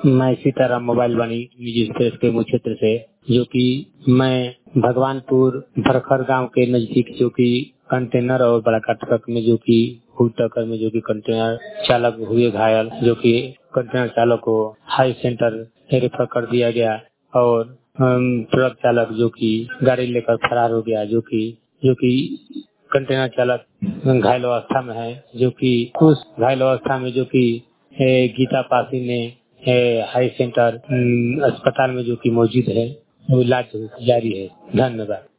मैं सीताराम मोबाइल वाणी निजी एक्सप्रेस के मुख्य क्षेत्र से, जो कि मैं भगवानपुर भरखर गांव के नजदीक जो कि कंटेनर और बड़ा ट्रक में जो कि हुई टक्कर में जो कि कंटेनर चालक हुए घायल, जो कि कंटेनर चालक को हाई सेंटर रेफर कर दिया गया और ट्रक चालक जो कि गाड़ी लेकर फरार हो गया, जो कि कंटेनर चालक घायल अवस्था में है, जो कि उस घायल अवस्था में जो कि गीता पासी ने हाई सेंटर अस्पताल में जो कि मौजूद है, वो इलाज जारी है। धन्यवाद।